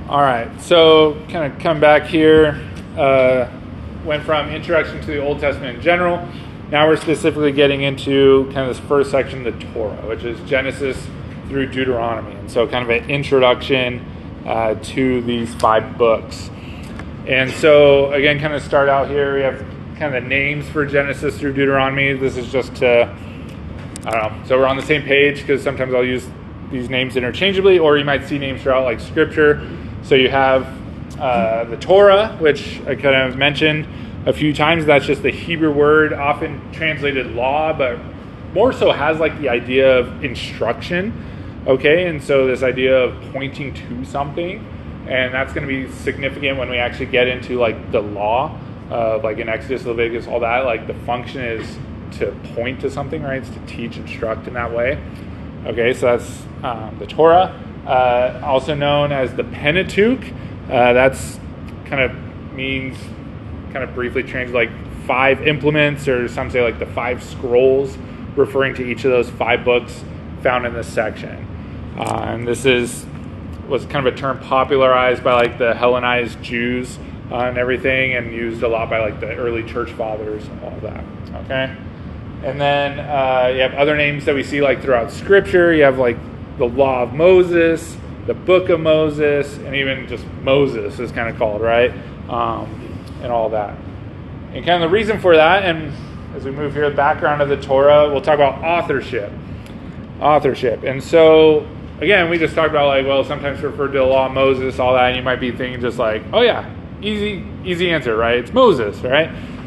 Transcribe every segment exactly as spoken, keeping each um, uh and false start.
All right, so kind of come back here, uh, went from introduction to the Old Testament in general. Now we're specifically getting into kind of this first section, the Torah, which is Genesis through Deuteronomy. And so kind of an introduction uh, to these five books. And so, again, kind of start out here, we have kind of the names for Genesis through Deuteronomy. This is just to, I don't know, so we're on the same page, because sometimes I'll use these names interchangeably, or you might see names throughout like Scripture. So you have uh, the Torah, which I kind of mentioned a few times. That's just the Hebrew word, often translated law, but more so has like the idea of instruction, okay? And so this idea of pointing to something, and that's going to be significant when we actually get into like the law, uh, like in Exodus, Leviticus, all that. Like the function is to point to something, right? It's to teach, instruct in that way. Okay, so that's um, the Torah, uh, also known as the Pentateuch. Uh, that's kind of means, kind of briefly translated, like five implements, or some say like the five scrolls, referring to each of those five books found in this section. Uh, and this is was kind of a term popularized by like the Hellenized Jews uh, and everything, and used a lot by like the early church fathers and all that. Okay. And then uh, you have other names that we see like throughout Scripture. You have like the Law of Moses, the Book of Moses, and even just Moses is kind of called, right? Um, and all that. And kind of the reason for that, and as we move here, the background of the Torah, we'll talk about authorship. Authorship. And so, again, we just talked about like, well, sometimes referred to the Law of Moses, all that, and you might be thinking just like, oh yeah, easy, easy answer, right? It's Moses, right?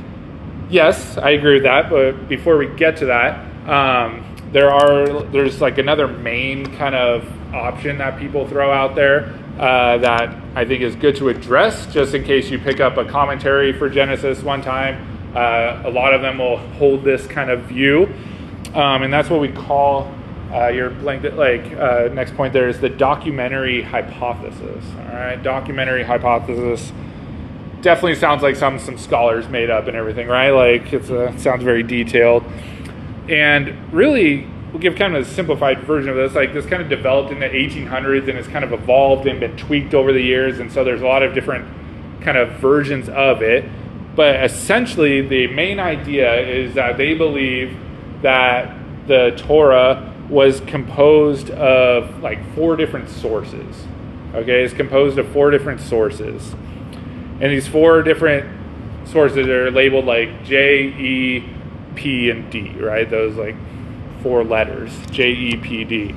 Yes, I agree with that, but before we get to that, um, there are there's like another main kind of option that people throw out there uh, that I think is good to address, just in case you pick up a commentary for Genesis one time. Uh, a lot of them will hold this kind of view, um, and that's what we call uh, your blank. Like uh, next point there is the documentary hypothesis. All right, documentary hypothesis. Definitely sounds like some some scholars made up and everything, right? Like it's a, sounds very detailed. And really, we'll give kind of a simplified version of this. Like this kind of developed in the eighteen hundreds, and it's kind of evolved and been tweaked over the years. And so there's a lot of different kind of versions of it. But essentially, the main idea is that they believe that the Torah was composed of like four different sources. Okay, it's composed of four different sources. And these four different sources are labeled like J, E, P, and D, right? Those like four letters, J, E, P, D.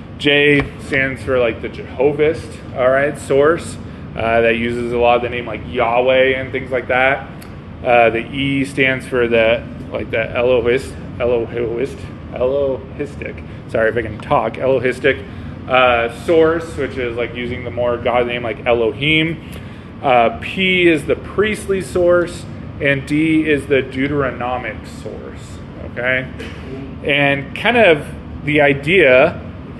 J stands for like the Jehovahist, all right, source uh, that uses a lot of the name like Yahweh and things like that. Uh, the E stands for the like the Elohist, Elohist, Elohistic. Sorry if I can talk. Elohistic uh, source, which is like using the more God name like Elohim. Uh, P is the priestly source, and D is the Deuteronomic source, okay? And kind of the idea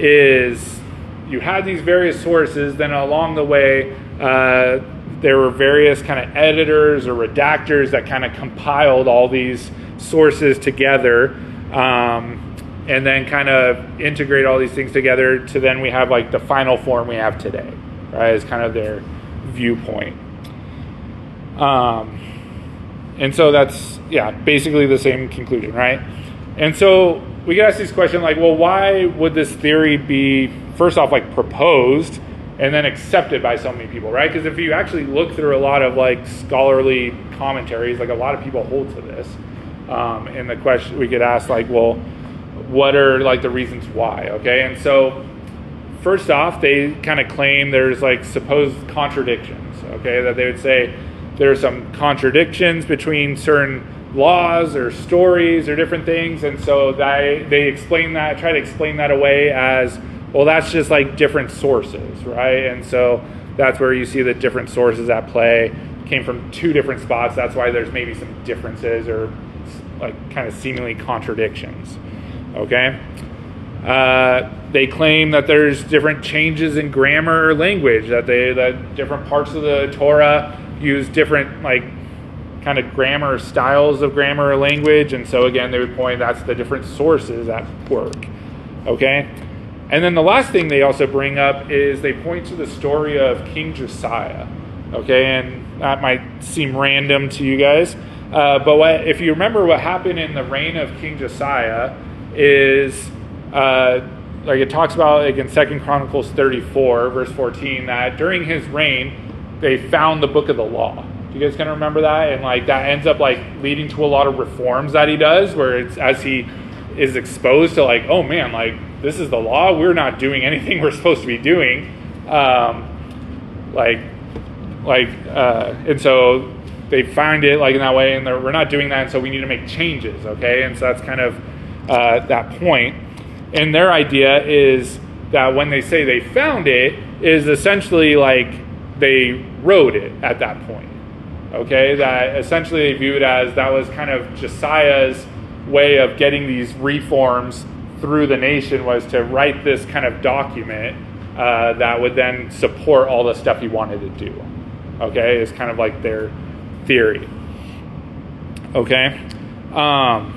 is you had these various sources, then along the way, uh, there were various kind of editors or redactors that kind of compiled all these sources together, um, and then kind of integrate all these things together to then we have like the final form we have today, right? It's kind of their viewpoint. Um, and so that's, yeah, basically the same conclusion, right? And so we get asked this question like, well, why would this theory be, first off, like proposed and then accepted by so many people, right? Because if you actually look through a lot of like scholarly commentaries, like a lot of people hold to this. Um, and the question we get asked like, well, what are like the reasons why, okay? And so first off, they kind of claim there's like supposed contradictions, okay? That they would say there are some contradictions between certain laws or stories or different things. And so they, they explain that, try to explain that away as, well, that's just like different sources, right? And so that's where you see the different sources at play came from two different spots. That's why there's maybe some differences or like kind of seemingly contradictions, okay? Uh, they claim that there's different changes in grammar or language, that they that different parts of the Torah use different like kind of grammar styles of grammar or language, and so again they would point that's the different sources at work, okay? And then the last thing they also bring up is they point to the story of King Josiah. Okay, and that might seem random to you guys. Uh, but what, if you remember what happened in the reign of King Josiah is, uh, like it talks about like in Second Chronicles thirty-four, verse fourteen, that during his reign, they found the book of the law. Do you guys kind of remember that? And like that ends up like leading to a lot of reforms that he does, where it's as he is exposed to like, oh man, like this is the law. We're not doing anything we're supposed to be doing. Um, like, like, uh, and so they find it like in that way, and we're not doing that, and so we need to make changes. Okay, and so that's kind of uh, that point. And their idea is that when they say they found it, is essentially like they wrote it at that point. Okay, that essentially they view it as that was kind of Josiah's way of getting these reforms through the nation, was to write this kind of document uh, that would then support all the stuff he wanted to do. Okay, it's kind of like their theory. Okay, um,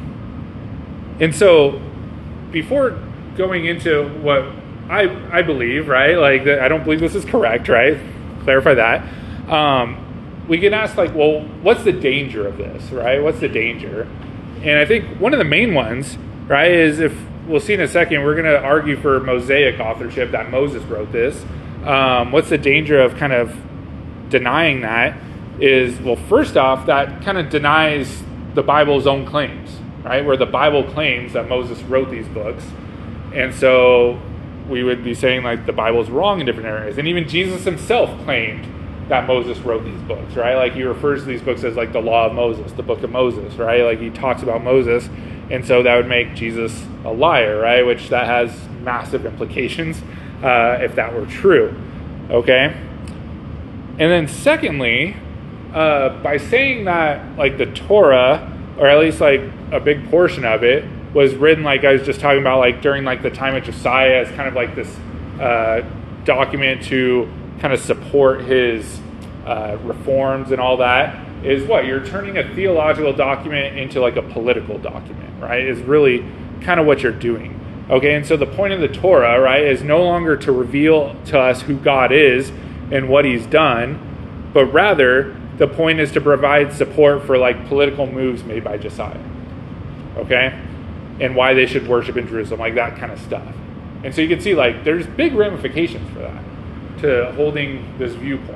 and so before going into what I I believe, right? Like I don't believe this is correct, right? Clarify that. Um, we can ask like, well, what's the danger of this, right? What's the danger? And I think one of the main ones, right, is if we'll see in a second, we're going to argue for Mosaic authorship, that Moses wrote this. Um, what's the danger of kind of denying that? Is, well, first off, that kind of denies the Bible's own claims, right? Where the Bible claims that Moses wrote these books. And so we would be saying like the Bible's wrong in different areas. And even Jesus himself claimed that Moses wrote these books, right? Like he refers to these books as like the law of Moses, the book of Moses, right? Like he talks about Moses. And so that would make Jesus a liar, right? Which that has massive implications uh, if that were true, okay? And then secondly, uh, by saying that like the Torah, or at least like a big portion of it, was written, like I was just talking about, like during like the time of Josiah, as kind of like this uh, document to kind of support his uh, reforms and all that, is what? You're turning a theological document into like a political document, right? Is really kind of what you're doing. Okay, and so the point of the Torah, right, is no longer to reveal to us who God is and what he's done, but rather the point is to provide support for like political moves made by Josiah. Okay? And why they should worship in Jerusalem, like that kind of stuff. And so you can see like there's big ramifications for that, to holding this viewpoint.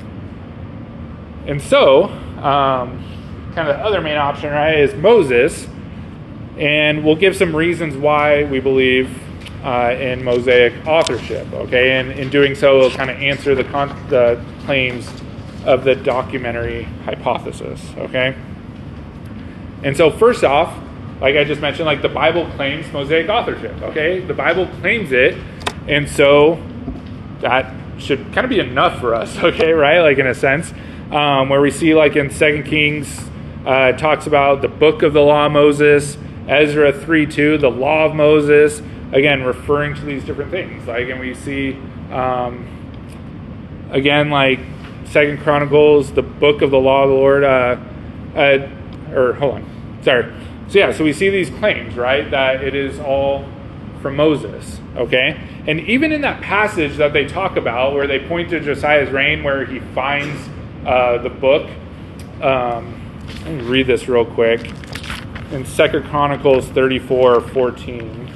And so, um, kind of the other main option, right, is Moses. And we'll give some reasons why we believe uh, in Mosaic authorship, okay? And in doing so, we'll kind of answer the, con- the claims of the documentary hypothesis, okay? And so first off, like I just mentioned, like the Bible claims Mosaic authorship, okay? The Bible claims it, and so that should kind of be enough for us, okay, right? Like in a sense, um, where we see like in Second Kings, uh, it talks about the book of the law of Moses, Ezra three two, the law of Moses, again, referring to these different things. Like, and we see, um, again, like Second Chronicles, the book of the law of the Lord, uh, uh, or hold on, sorry. So yeah, so we see these claims, right, that it is all from Moses, okay? And even in that passage that they talk about, where they point to Josiah's reign, where he finds uh, the book, um, let me read this real quick. In Second Chronicles thirty-four fourteen,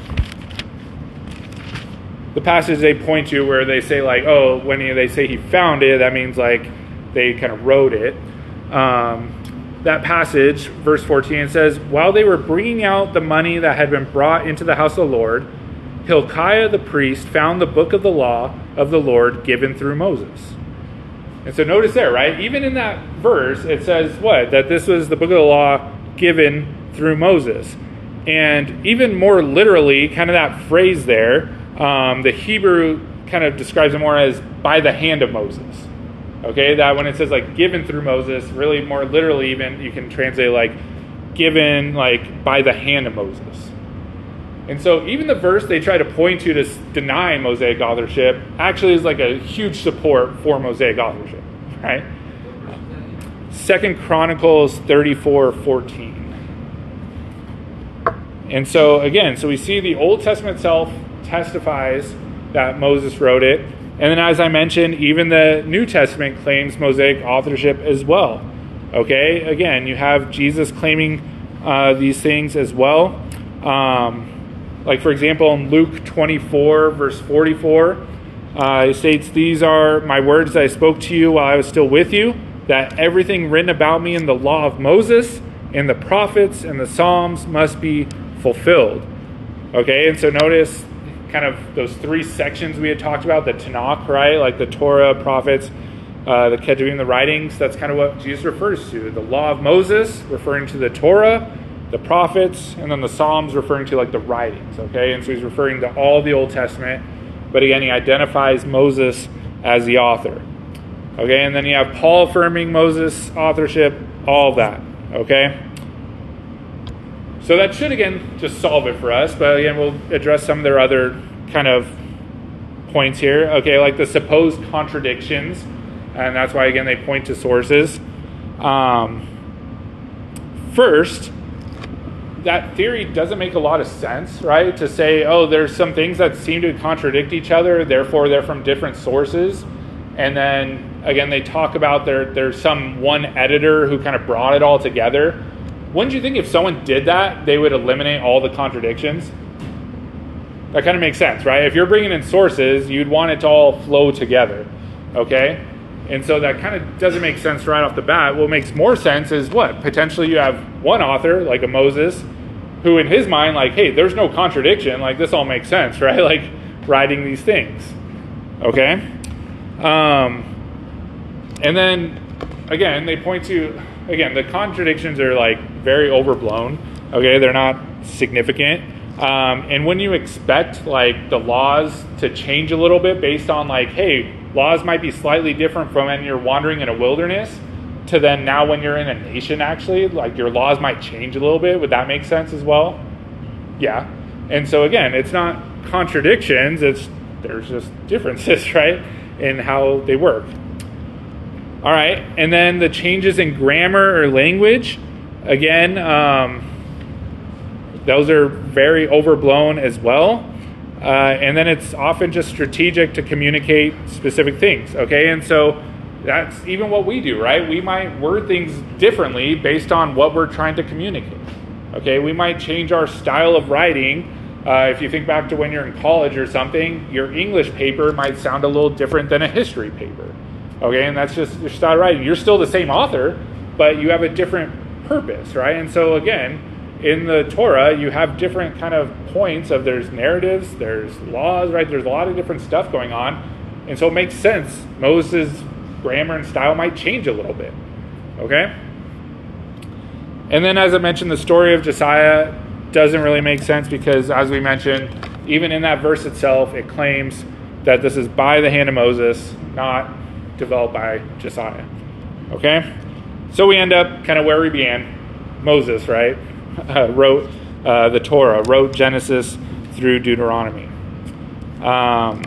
the passage they point to where they say like, oh, when they say he found it, that means like they kind of wrote it. Um, that passage, verse fourteen, says, while they were bringing out the money that had been brought into the house of the Lord, Hilkiah the priest found the book of the law of the Lord given through Moses. And so notice there, right? Even in that verse, it says what? That this was the book of the law given through Moses. And even more literally, kind of that phrase there, um, the Hebrew kind of describes it more as by the hand of Moses. Okay, that when it says like given through Moses, really more literally even you can translate like given like by the hand of Moses. And so even the verse they try to point to to deny Mosaic authorship actually is like a huge support for Mosaic authorship, right? Second Chronicles thirty-four fourteen. And so again, so we see the Old Testament itself testifies that Moses wrote it. And then, as I mentioned, even the New Testament claims Mosaic authorship as well. Okay, again, you have Jesus claiming uh, these things as well. Um, like, for example, in Luke twenty-four, verse forty-four, uh, it states, "These are my words that I spoke to you while I was still with you, that everything written about me in the law of Moses, and the prophets, and the Psalms must be fulfilled." Okay, and so notice kind of those three sections we had talked about, the Tanakh, right? Like the Torah, prophets, uh, the Ketuvim, the writings. That's kind of what Jesus refers to. The law of Moses, referring to the Torah, the prophets, and then the Psalms, referring to like the writings, okay? And so he's referring to all the Old Testament. But again, he identifies Moses as the author. Okay, and then you have Paul affirming Moses' authorship, all of that, okay? So that should, again, just solve it for us. But again, we'll address some of their other kind of points here. Okay, like the supposed contradictions. And that's why, again, they point to sources. Um, first, that theory doesn't make a lot of sense, right? To say, oh, there's some things that seem to contradict each other, therefore they're from different sources. And then, again, they talk about there, there's some one editor who kind of brought it all together. Wouldn't you think if someone did that, they would eliminate all the contradictions? That kind of makes sense, right? If you're bringing in sources, you'd want it to all flow together, okay? And so that kind of doesn't make sense right off the bat. What makes more sense is what? Potentially you have one author, like a Moses, who in his mind, like, hey, there's no contradiction. Like, this all makes sense, right? Like, writing these things, okay? Um, and then, again, they point to... Again, the contradictions are like very overblown. Okay, they're not significant. Um, and when you expect like the laws to change a little bit based on like, hey, laws might be slightly different from when you're wandering in a wilderness to then now when you're in a nation, actually, like your laws might change a little bit. Would that make sense as well? Yeah. And so again, it's not contradictions. It's there's just differences, right, in how they work. All right, and then the changes in grammar or language, again, um, those are very overblown as well. Uh, and then it's often just strategic to communicate specific things, okay? And so that's even what we do, right? We might word things differently based on what we're trying to communicate, okay? We might change our style of writing. Uh, if you think back to when you're in college or something, your English paper might sound a little different than a history paper. Okay, and that's just your style of writing. You're still the same author, but you have a different purpose, right? And so again, in the Torah, you have different kind of points of there's narratives, there's laws, right? There's a lot of different stuff going on. And so it makes sense. Moses' grammar and style might change a little bit, okay? And then as I mentioned, the story of Josiah doesn't really make sense because, as we mentioned, even in that verse itself, it claims that this is by the hand of Moses, not developed by Josiah. Okay? So we end up kind of where we began. Moses, right? Uh, wrote uh, the Torah, wrote Genesis through Deuteronomy. Um,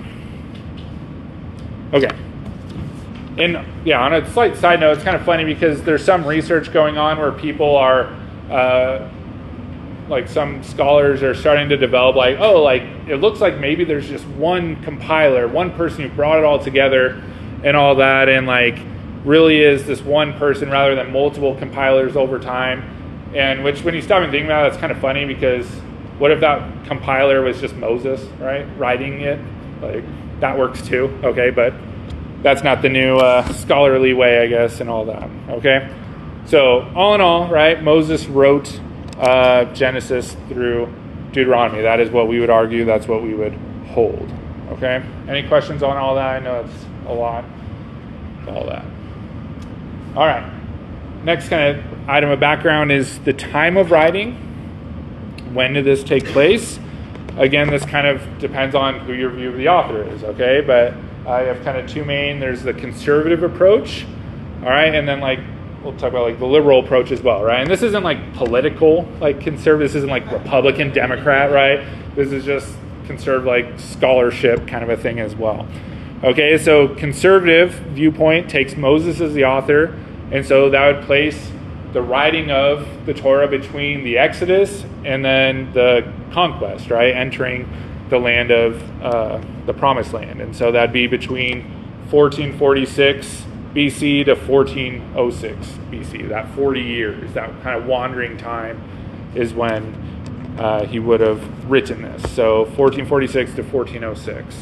okay. And yeah, on a slight side note, it's kind of funny because there's some research going on where people are, uh, like some scholars are starting to develop like, oh, like it looks like maybe there's just one compiler, one person who brought it all together and all that, and like really is this one person rather than multiple compilers over time. And which, when you stop and think about it, it's kind of funny because what if that compiler was just Moses, right, writing it? Like that works too, okay? But that's not the new uh, scholarly way, I guess, and all that, okay? So all in all, right, Moses wrote uh, Genesis through Deuteronomy. That is what we would argue. That's what we would hold, okay? Any questions on all that? I know it's a lot, all that. All right. Next kind of item of background is the time of writing. When did this take place? Again, this kind of depends on who your view of the author is, okay? But I have kind of two main. There's the conservative approach, all right? And then like, we'll talk about like the liberal approach as well, right? And this isn't like political, like conservative. This isn't like Republican, Democrat, right? This is just conservative, like scholarship kind of a thing as well. Okay, so conservative viewpoint takes Moses as the author, and so that would place the writing of the Torah between the Exodus and then the conquest, right? Entering the land of uh, the Promised Land. And so that'd be between fourteen forty-six B C to fourteen oh six B C. That forty years, that kind of wandering time is when uh, he would have written this. So fourteen forty-six to fourteen oh six.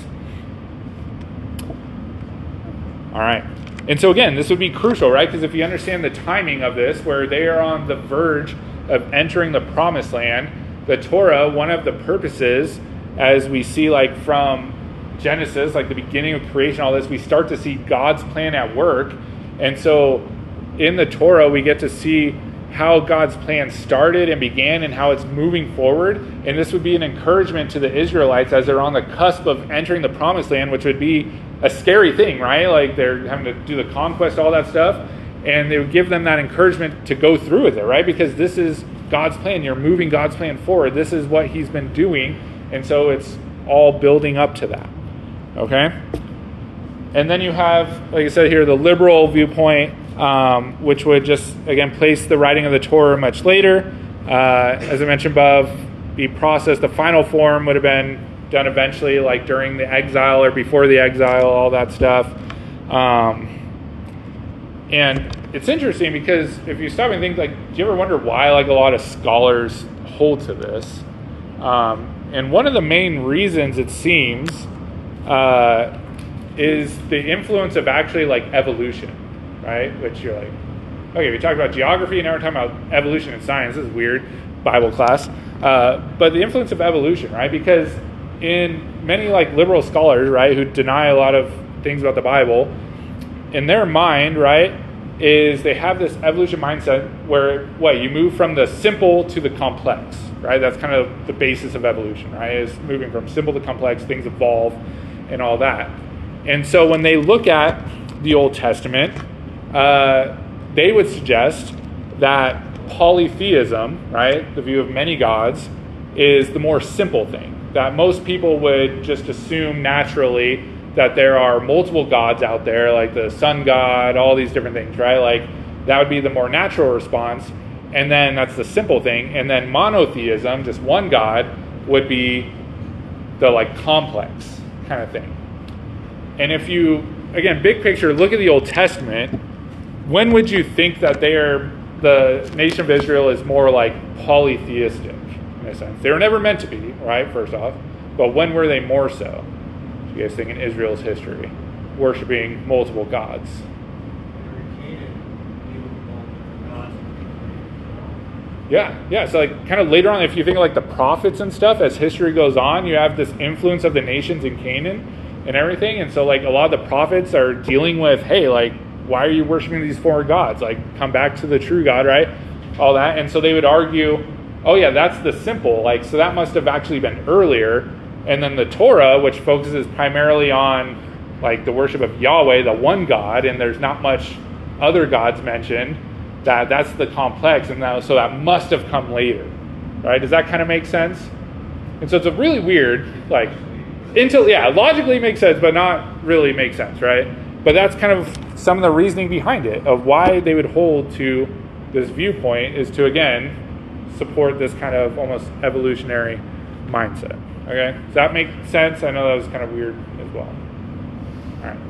All right. And so again, this would be crucial, right? Because if you understand the timing of this, where they are on the verge of entering the Promised Land, the Torah, one of the purposes, as we see like from Genesis, like the beginning of creation, all this, we start to see God's plan at work. And so in the Torah, we get to see how God's plan started and began and how it's moving forward. And this would be an encouragement to the Israelites as they're on the cusp of entering the Promised Land, which would be a scary thing, right? Like they're having to do the conquest, all that stuff. And they would give them that encouragement to go through with it, right? Because this is God's plan. You're moving God's plan forward. This is what he's been doing. And so it's all building up to that. Okay? And then you have, like I said here, the liberal viewpoint, um, which would just, again, place the writing of the Torah much later. Uh, as I mentioned above, be processed. The final form would have been done eventually, like during the exile or before the exile, all that stuff. Um, and it's interesting because if you stop and think, like, do you ever wonder why, like, a lot of scholars hold to this? Um, and one of the main reasons, it seems, uh, is the influence of actually, like, evolution, right? Which you're like, okay, we talked about geography, and now we're talking about evolution and science. This is weird, Bible class. Uh, but the influence of evolution, right? Because in many, like, liberal scholars, right, who deny a lot of things about the Bible, in their mind, right, is they have this evolution mindset where, what, you move from the simple to the complex, right? That's kind of the basis of evolution, right? Is moving from simple to complex, things evolve and all that. And so when they look at the Old Testament, uh, they would suggest that polytheism, right, the view of many gods, is the more simple thing. That most people would just assume naturally that there are multiple gods out there, like the sun god, all these different things, right? Like that would be the more natural response. And then that's the simple thing. And then monotheism, just one god, would be the like complex kind of thing. And if you, again, big picture, look at the Old Testament, when would you think that they are, the nation of Israel is more like polytheistic in a sense? They were never meant to be, right, first off. But when were they more so? You guys think in Israel's history, worshiping multiple gods? Yeah, yeah. So like kind of later on, if you think of like the prophets and stuff, as history goes on, you have this influence of the nations in Canaan and everything. And so like a lot of the prophets are dealing with, hey, like, why are you worshiping these foreign gods? Like, come back to the true God, right? All that. And so they would argue, oh yeah, that's the simple. Like, so that must have actually been earlier. And then the Torah, which focuses primarily on like the worship of Yahweh, the one God, and there's not much other gods mentioned, that that's the complex, and that, so that must have come later, right? Does that kind of make sense? And so it's a really weird, like, until yeah, logically makes sense, but not really makes sense, right? But that's kind of some of the reasoning behind it, of why they would hold to this viewpoint, is to, again, support this kind of almost evolutionary mindset. Okay, does that make sense? I know that was kind of weird as well. All right.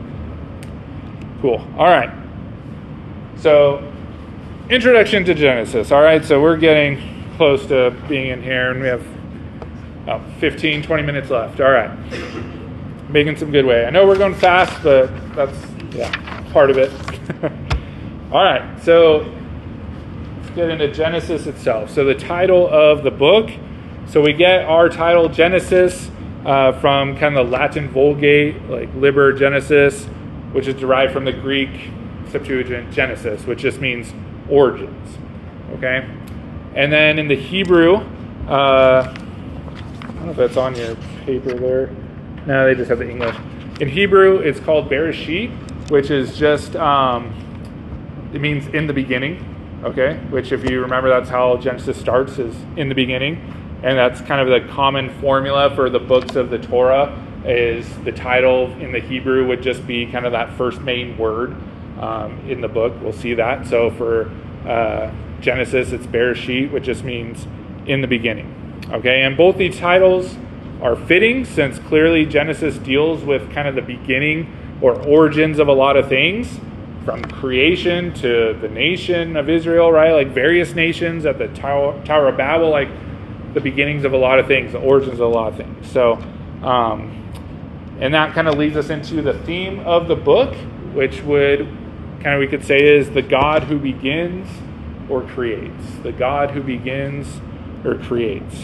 Cool. All right. So, introduction to Genesis. All right, so we're getting close to being in here, and we have about fifteen, twenty minutes left. All right. Making some good way. I know we're going fast, but that's, yeah, part of it. All right, so let's get into Genesis itself. So the title of the book, so we get our title Genesis uh, from kind of the Latin Vulgate, like Liber Genesis, which is derived from the Greek Septuagint Genesis, which just means origins, okay? And then in the Hebrew, uh, I don't know if that's on your paper there. No, they just have the English. In Hebrew, it's called Bereshit, which is just, um, it means in the beginning, okay? Which, if you remember, that's how Genesis starts, is in the beginning. And that's kind of the common formula for the books of the Torah, is the title in the Hebrew would just be kind of that first main word um, in the book. We'll see that. So for uh, Genesis, it's Bereshit, which just means in the beginning. Okay, and both these titles are fitting, since clearly Genesis deals with kind of the beginning or origins of a lot of things, from creation to the nation of Israel, right? Like various nations at the Tower, Tower of Babel, like the beginnings of a lot of things, the origins of a lot of things. So, um, and that kind of leads us into the theme of the book, which would kind of, we could say, is the God who begins or creates. The God who begins or creates.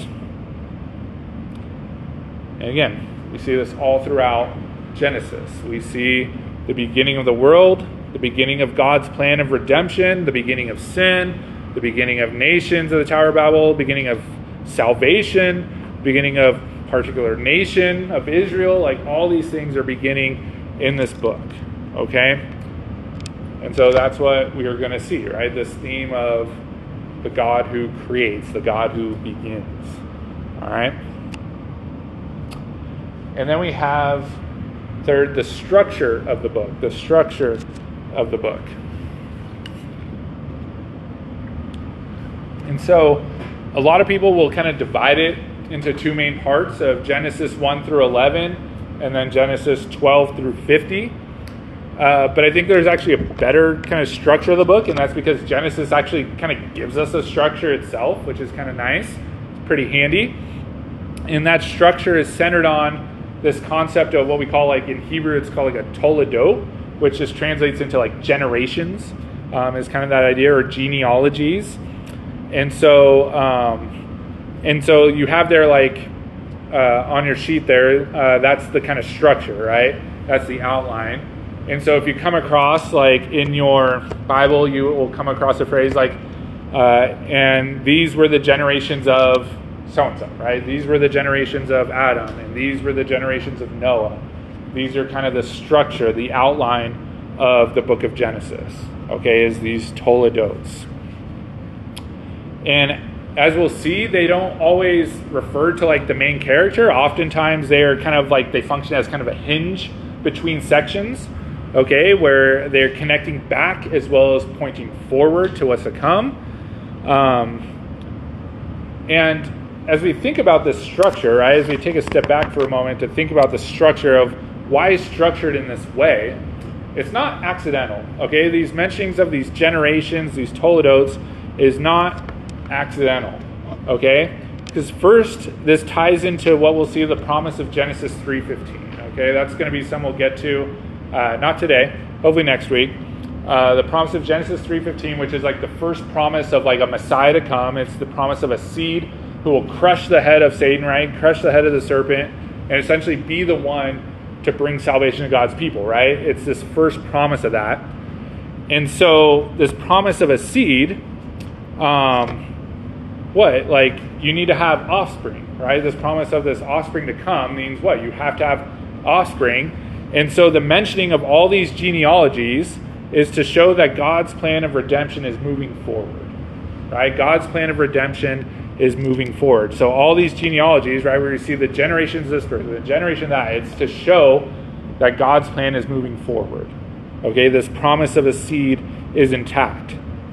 And again, we see this all throughout Genesis. We see the beginning of the world, the beginning of God's plan of redemption, the beginning of sin, the beginning of nations of the Tower of Babel, beginning of salvation, beginning of particular nation of Israel. Like all these things are beginning in this book, okay? And so that's what we are going to see, right? This theme of the God who creates, the God who begins, all right? And then we have, third, the structure of the book, the structure of the book. And so a lot of people will kind of divide it into two main parts of Genesis one through eleven and then Genesis twelve through fifty. Uh, but I think there's actually a better kind of structure of the book, and that's because Genesis actually kind of gives us a structure itself, which is kind of nice. It's pretty handy. And that structure is centered on this concept of what we call, like in Hebrew, it's called like a toledot, which just translates into like generations, um, is kind of that idea, or genealogies. And so, um, and so you have there, like uh, on your sheet there, uh, that's the kind of structure, right? That's the outline. And so if you come across, like in your Bible, you will come across a phrase like, uh, and these were the generations of so-and-so, right? These were the generations of Adam, and these were the generations of Noah. These are kind of the structure, the outline of the book of Genesis, okay, is these toledots. And as we'll see, they don't always refer to like the main character. Oftentimes they are kind of like, they function as kind of a hinge between sections, okay, where they're connecting back as well as pointing forward to what's to come. Um, and as we think about this structure, right, as we take a step back for a moment to think about the structure of why it's structured in this way, it's not accidental, okay? These mentionings of these generations, these toledots, is not accidental, okay? Because first, this ties into what we'll see the promise of Genesis three fifteen, okay? That's going to be something we'll get to, uh, not today, hopefully next week. Uh, the promise of Genesis three fifteen, which is like the first promise of like a Messiah to come. It's the promise of a seed who will crush the head of Satan, right? Crush the head of the serpent, and essentially be the one to bring salvation to God's people, right? It's this first promise of that. And so this promise of a seed, um, what? Like, you need to have offspring, right? This promise of this offspring to come means what? You have to have offspring. And so the mentioning of all these genealogies is to show that God's plan of redemption is moving forward, right? God's plan of redemption is moving forward. So all these genealogies, right, where you see the generations this person, the generation that, it's to show that God's plan is moving forward. Okay, this promise of a seed is intact.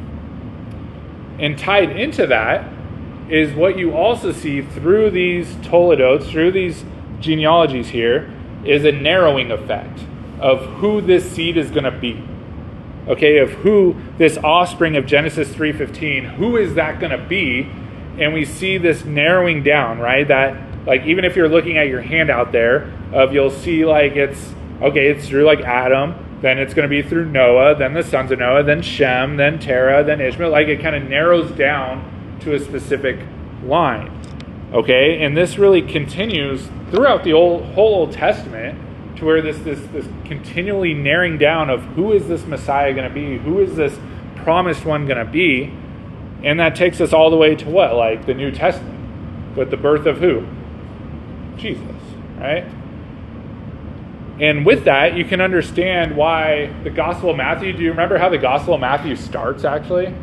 And tied into that is what you also see through these toledots, through these genealogies here, is a narrowing effect of who this seed is going to be. Okay, of who this offspring of Genesis three fifteen, who is that going to be? And we see this narrowing down, right? That, like, even if you're looking at your handout there, of you'll see, like, it's, okay, it's through, like, Adam, then it's going to be through Noah, then the sons of Noah, then Shem, then Terah, then Ishmael. Like, it kind of narrows down to a specific line, okay? And this really continues throughout the old, whole Old Testament, to where this, this, this continually narrowing down of who is this Messiah going to be? Who is this promised one going to be? And that takes us all the way to what? Like the New Testament, with the birth of who? Jesus, right? And with that, you can understand why the Gospel of Matthew, do you remember how the Gospel of Matthew starts, actually?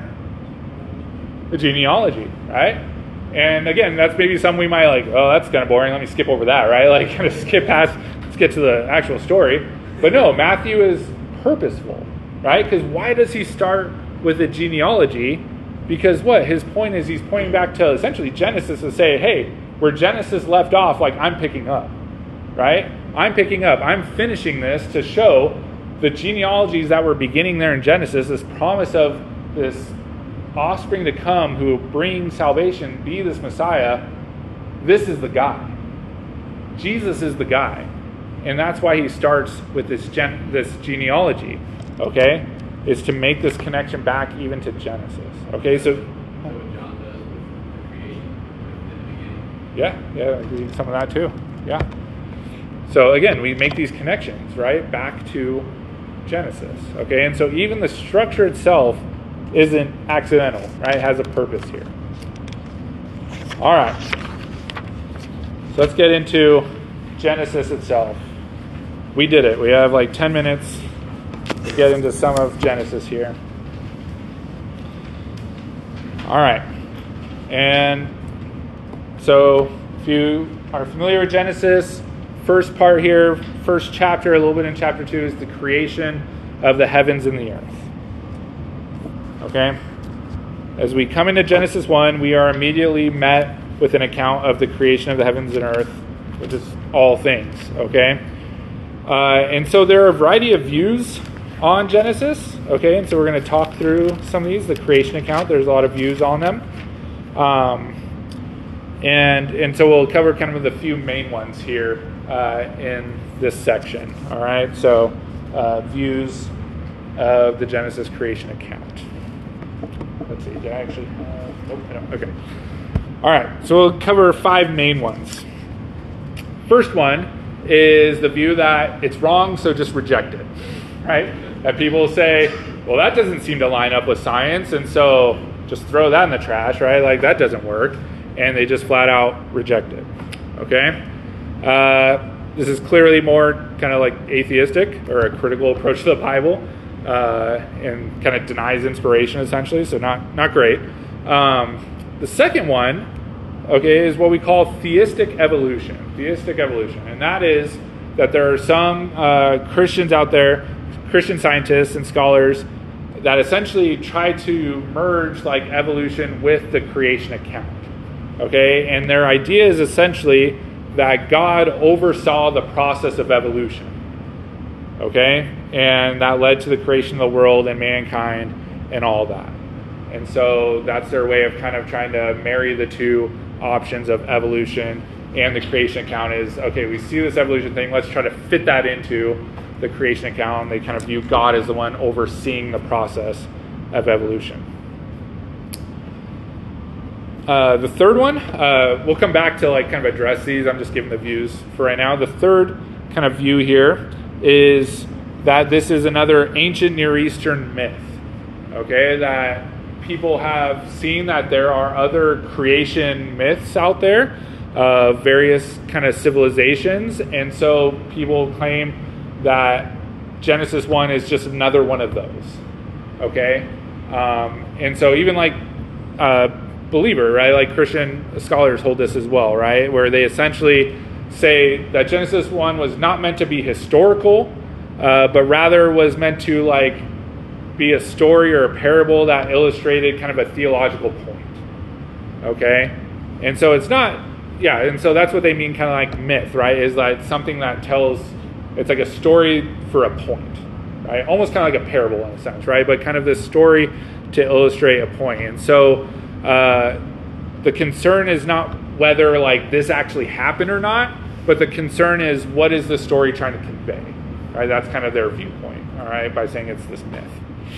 The genealogy, right? And again, that's maybe something we might like, oh, that's kind of boring, let me skip over that, right? Like, kind of skip past, let's get to the actual story. But no, Matthew is purposeful, right? Because why does he start with a genealogy? Because what? His point is he's pointing back to essentially Genesis to say, hey, where Genesis left off, like I'm picking up, right? I'm picking up. I'm finishing this to show the genealogies that were beginning there in Genesis, this promise of this offspring to come who will bring salvation, be this Messiah. This is the guy. Jesus is the guy. And that's why he starts with this gen- this genealogy, okay? Is to make this connection back even to Genesis. Okay, so... what John does with the creation in the beginning. Yeah, yeah, I agree with some of that too. Yeah. So again, we make these connections, right, back to Genesis. Okay, and so even the structure itself isn't accidental, right? It has a purpose here. All right. So let's get into Genesis itself. We did it. We have like ten minutes to get into some of Genesis here. All right. And so if you are familiar with Genesis, first part here, first chapter, a little bit in chapter two, is the creation of the heavens and the earth. Okay? As we come into Genesis one, we are immediately met with an account of the creation of the heavens and earth, which is all things. Okay? Uh, and so there are a variety of views on Genesis. Okay? And so we're going to talk through some of these. The creation account, there's a lot of views on them. Um, and, and so we'll cover kind of the few main ones here uh, in this section. All right? So uh, views of the Genesis creation account. Let's see, did I actually have... Nope, I don't. Okay. All right, so we'll cover five main ones. First one is the view that it's wrong, so just reject it, right? That people say, well, that doesn't seem to line up with science, and so just throw that in the trash, right? Like, that doesn't work. And they just flat out reject it, okay? Uh, this is clearly more kind of like atheistic or a critical approach to the Bible. Uh, and kind of denies inspiration, essentially, so not not great. Um, the second one, okay, is what we call theistic evolution. Theistic evolution, and that is that there are some uh, Christians out there, Christian scientists and scholars, that essentially try to merge like evolution with the creation account. Okay, and their idea is essentially that God oversaw the process of evolution. Okay, and that led to the creation of the world and mankind and all that. And so that's their way of kind of trying to marry the two options of evolution and the creation account is, okay, we see this evolution thing, let's try to fit that into the creation account. And they kind of view God as the one overseeing the process of evolution. Uh, the third one, uh, we'll come back to like kind of address these. I'm just giving the views for right now. The third kind of view here is that this is another ancient Near Eastern myth, okay, that people have seen that there are other creation myths out there of various kind of civilizations, and so people claim that Genesis one is just another one of those, okay? Um, and so even like uh, believer, right, like Christian scholars hold this as well, right, where they essentially say that Genesis one was not meant to be historical, uh, but rather was meant to like be a story or a parable that illustrated kind of a theological point. Okay? And so it's not, yeah, and so that's what they mean kind of like myth, right? Is like something that tells, it's like a story for a point, right? Almost kind of like a parable in a sense, right? But kind of this story to illustrate a point. And so uh, the concern is not whether like this actually happened or not, but the concern is what is the story trying to convey, right? That's kind of their viewpoint, all right, by saying it's this myth.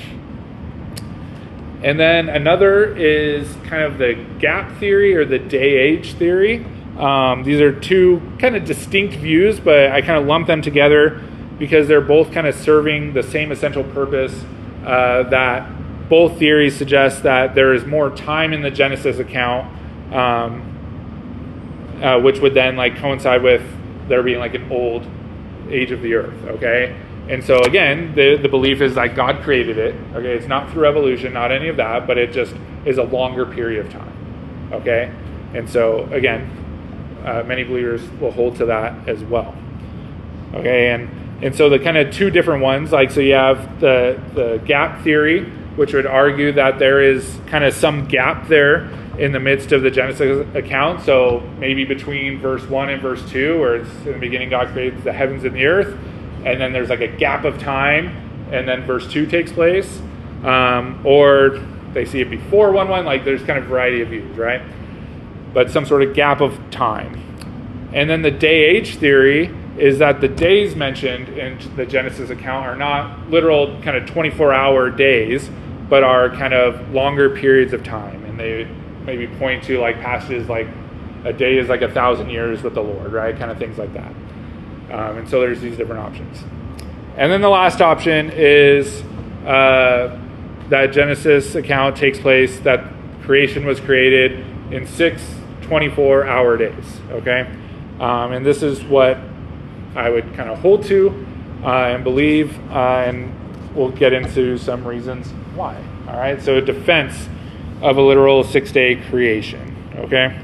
And then another is kind of the gap theory or the day-age theory. Um, these are two kind of distinct views, but I kind of lump them together because they're both kind of serving the same essential purpose, uh, that both theories suggest that there is more time in the Genesis account, um, Uh, which would then like coincide with there being like an old age of the earth, okay? And so again, the, the belief is that God created it, okay? It's not through evolution, not any of that, but it just is a longer period of time, okay? And so again, uh, many believers will hold to that as well, okay? And and so the kind of two different ones, like so you have the, the gap theory, which would argue that there is kind of some gap there in the midst of the Genesis account. So maybe between verse one and verse two, where it's in the beginning God created the heavens and the earth, and then there's like a gap of time, and then verse two takes place. Um, or they see it before one one, like there's kind of a variety of views, right? But some sort of gap of time. And then the day-age theory is that the days mentioned in the Genesis account are not literal kind of twenty-four hour days, but are kind of longer periods of time. And they maybe point to like passages like a day is like a thousand years with the Lord, right? Kind of things like that. Um, and so there's these different options. And then the last option is uh, that Genesis account takes place, that creation was created in six twenty-four hour days, okay? Um, and this is what I would kind of hold to uh, and believe, uh, and we'll get into some reasons why. All right, so a defense of a literal six-day creation. Okay.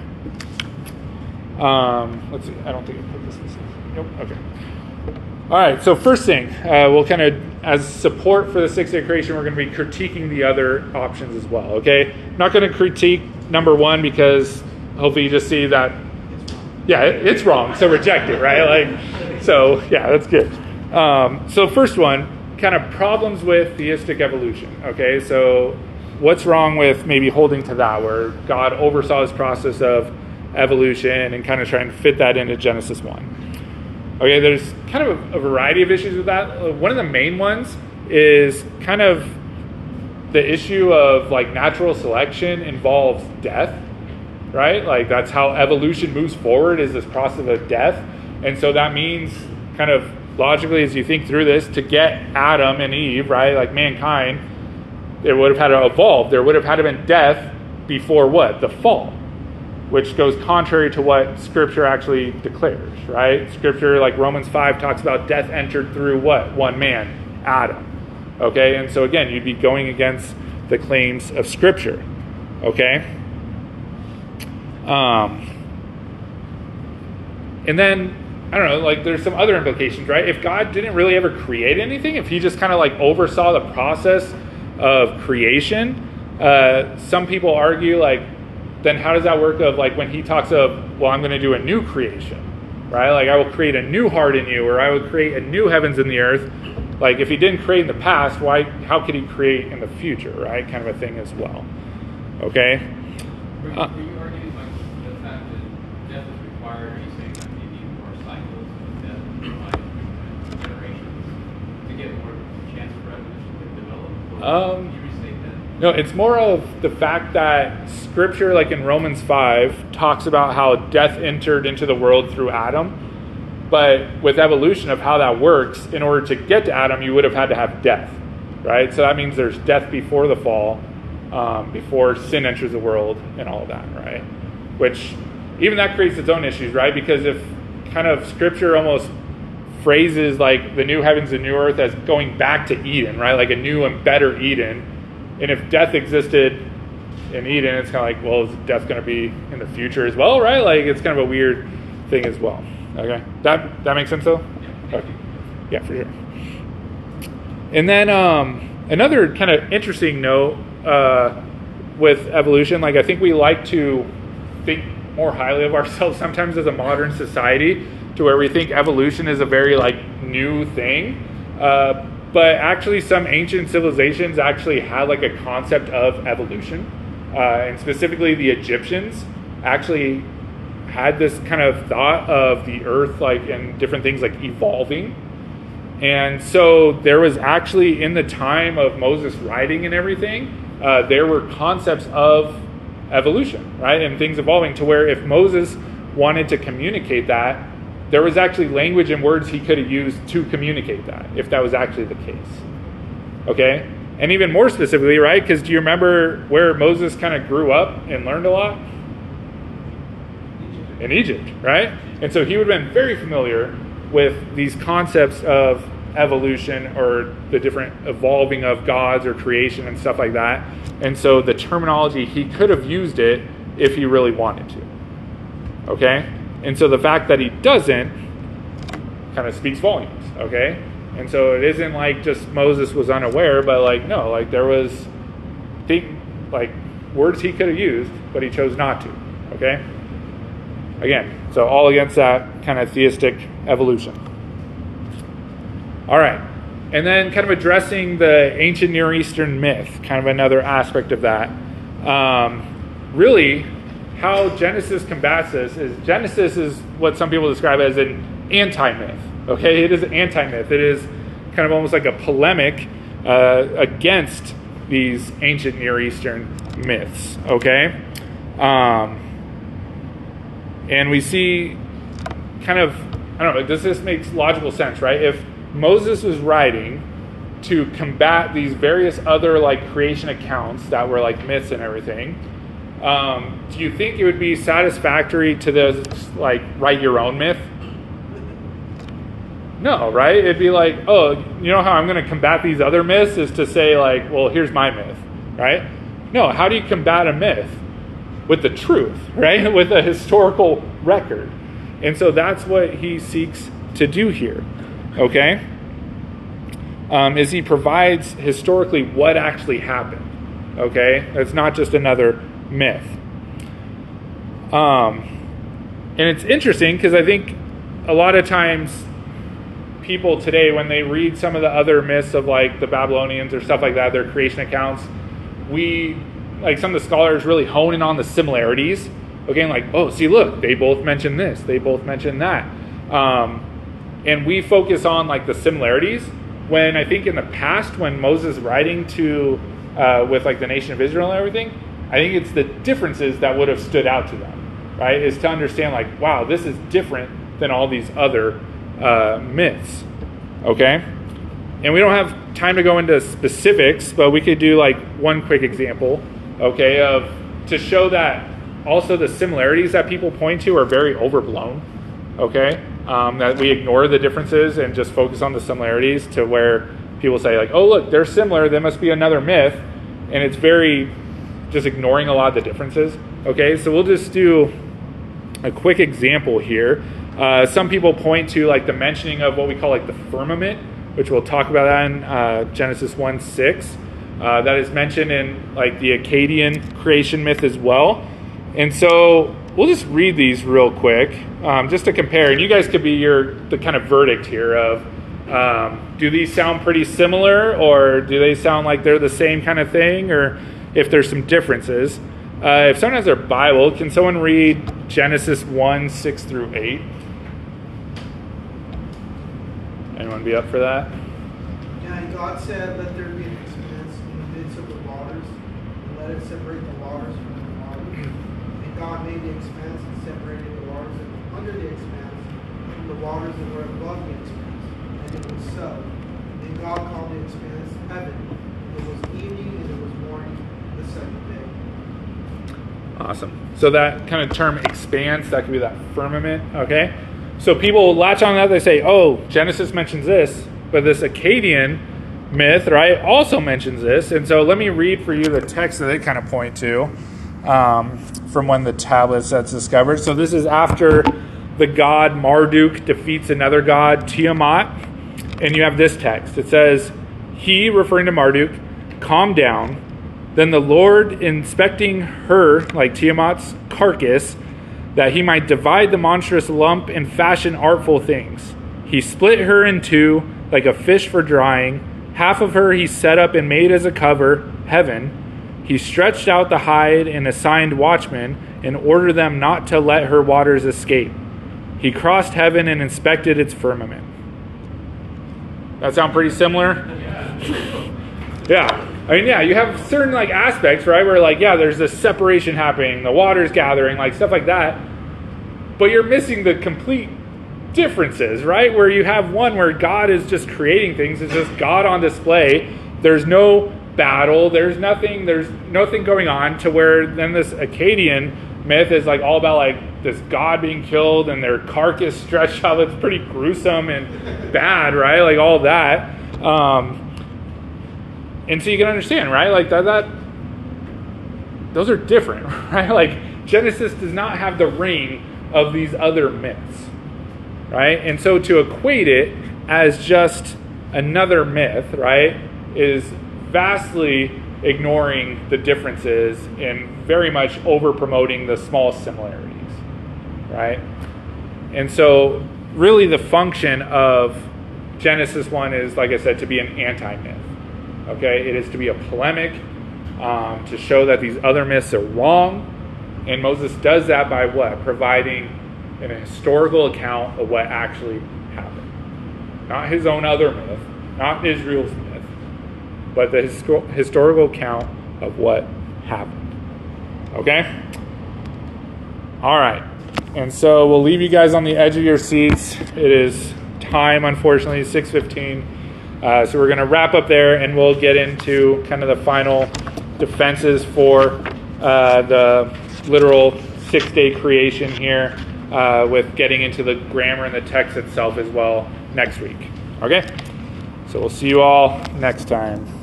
Um, let's see. I don't think I put this in. Nope. Okay. All right. So first thing, uh, we'll kind of, as support for the six-day creation, we're going to be critiquing the other options as well. Okay. I'm not going to critique number one because hopefully you just see that. Yeah, it, it's wrong. So reject it, right? Like, so yeah, that's good. Um, so first one, kind of problems with theistic evolution. Okay, so what's wrong with maybe holding to that, where God oversaw his process of evolution and kind of trying to fit that into Genesis one? Okay, there's kind of a, a variety of issues with that. One of the main ones is kind of the issue of like natural selection involves death. Right? Like that's how evolution moves forward, is this process of death. And so that means kind of logically, as you think through this, to get Adam and Eve, right? Like mankind, it would have had to evolve. There would have had to been death before what? The fall, which goes contrary to what Scripture actually declares, right? Scripture, like Romans five, talks about death entered through what? One man, Adam. Okay? And so again, you'd be going against the claims of Scripture. Okay? Um, and then, I don't know, like there's some other implications, right? If God didn't really ever create anything, if he just kind of like oversaw the process of creation, uh, some people argue like, then how does that work of like when he talks of, well, I'm going to do a new creation, right? Like I will create a new heart in you, or I will create a new heavens and the earth. Like if he didn't create in the past, why, how could he create in the future, right? Kind of a thing as well. Okay? Uh, Um, no, it's more of the fact that Scripture, like in Romans five, talks about how death entered into the world through Adam. But with evolution of how that works, in order to get to Adam, you would have had to have death, right? So that means there's death before the fall, um, before sin enters the world and all of that, right? Which, even that creates its own issues, right? Because if kind of Scripture almost phrases like the new heavens and new earth as going back to Eden, right? Like a new and better Eden. And if death existed in Eden, it's kind of like, well, is death going to be in the future as well, right? Like it's kind of a weird thing as well. Okay, that that makes sense though? Yeah, okay. Yeah, for sure. And then um, another kind of interesting note uh, with evolution, like I think we like to think more highly of ourselves sometimes as a modern society, to where we think evolution is a very like new thing, uh, but actually some ancient civilizations actually had like a concept of evolution, uh, and specifically the Egyptians actually had this kind of thought of the earth like and different things like evolving. And so there was actually, in the time of Moses writing and everything, uh, there were concepts of evolution, right, and things evolving, to where if Moses wanted to communicate that, there was actually language and words he could have used to communicate that, if that was actually the case. Okay? And even more specifically, right? Because do you remember where Moses kind of grew up and learned a lot? In Egypt, right? And so he would have been very familiar with these concepts of evolution, or the different evolving of gods or creation and stuff like that. And so the terminology, he could have used it if he really wanted to. Okay? And so the fact that he doesn't kind of speaks volumes, okay? And so it isn't like just Moses was unaware, but like, no, like there was, think, like words he could have used, but he chose not to. Okay? Again, so all against that kind of theistic evolution. All right. And then kind of addressing the ancient Near Eastern myth, kind of another aspect of that. Um, really, how Genesis combats this is Genesis is what some people describe as an anti-myth. Okay? It is an anti-myth. It is kind of almost like a polemic uh, against these ancient Near Eastern myths. Okay? Um, and we see kind of, I don't know, does this make logical sense, right? If Moses was writing to combat these various other like creation accounts that were like myths and everything, um, do you think it would be satisfactory to this, like, write your own myth? No, right? It'd be like, oh, you know how I'm going to combat these other myths is to say like, well, here's my myth, right? No, how do you combat a myth? With the truth, right? With a historical record. And so that's what he seeks to do here, okay? Um, is he provides historically what actually happened, okay? It's not just another myth. Um, and it's interesting because I think a lot of times people today, when they read some of the other myths of like the Babylonians or stuff like that, their creation accounts, we, like some of the scholars really hone in on the similarities. Okay, like, oh, see, look, they both mention this, they both mention that. Um, and we focus on like the similarities when I think in the past, when Moses writing to, uh, with like the nation of Israel and everything, I think it's the differences that would have stood out to them, right? Is to understand like, wow, this is different than all these other uh, myths, okay? And we don't have time to go into specifics, but we could do like one quick example, okay, of to show that also the similarities that people point to are very overblown, okay? Um, that we ignore the differences and just focus on the similarities to where people say like, oh, look, they're similar, there must be another myth, and it's very just ignoring a lot of the differences, okay? So we'll just do a quick example here. Uh, some people point to like the mentioning of what we call like the firmament, which we'll talk about that in uh, Genesis one six. Uh, that is mentioned in like the Akkadian creation myth as well. And so we'll just read these real quick, um, just to compare. And you guys could be your the kind of verdict here of, um, do these sound pretty similar, or do they sound like they're the same kind of thing, or if there's some differences. Uh, if someone has their Bible, can someone read Genesis one six through eight? Anyone be up for that? Yeah, and God said, let there be an expanse in the midst of the waters, and let it separate the waters from the waters. And God made the expanse and separated the waters that were under the expanse from the waters that were above the expanse. And it was so. And God called the expanse heaven. And it was evening and it was morning the second day. Awesome. So that kind of term expanse, that could be that firmament, okay? So people latch on that, they say, oh, Genesis mentions this, but this Akkadian myth, right, also mentions this. And so let me read for you the text that they kind of point to um, from when the tablets that's discovered. So this is after the god Marduk defeats another god, Tiamat. And you have this text. It says, he, referring to Marduk, calmed down. Then the Lord, inspecting her, like Tiamat's carcass, that he might divide the monstrous lump and fashion artful things. He split her in two, like a fish for drying. Half of her he set up and made as a cover, heaven. He stretched out the hide and assigned watchmen and ordered them not to let her waters escape. He crossed heaven and inspected its firmament. That sound pretty similar? Yeah. I mean, yeah, you have certain like aspects, right, where like, yeah, there's this separation happening, the water's gathering, like stuff like that. But you're missing the complete differences, right? Where you have one where God is just creating things, it's just God on display. There's no battle, there's nothing, there's nothing going on, to where then this Akkadian myth is like all about like this God being killed and their carcass stretched out. It's pretty gruesome and bad, right? Like all that. Um, And so you can understand, right? Like that, that, those are different, right? Like Genesis does not have the ring of these other myths, right? And so to equate it as just another myth, right, is vastly ignoring the differences and very much over promoting the small similarities, right? And so really the function of Genesis one is, like I said, to be an anti-myth. Okay, it is to be a polemic, um, to show that these other myths are wrong. And Moses does that by what? Providing an historical account of what actually happened. Not his own other myth, not Israel's myth, but the histor- historical account of what happened. Okay? All right. And so we'll leave you guys on the edge of your seats. It is time, unfortunately, six fifteen. Uh, so we're going to wrap up there, and we'll get into kind of the final defenses for uh, the literal six-day creation here, uh, with getting into the grammar and the text itself as well next week. Okay? So we'll see you all next time.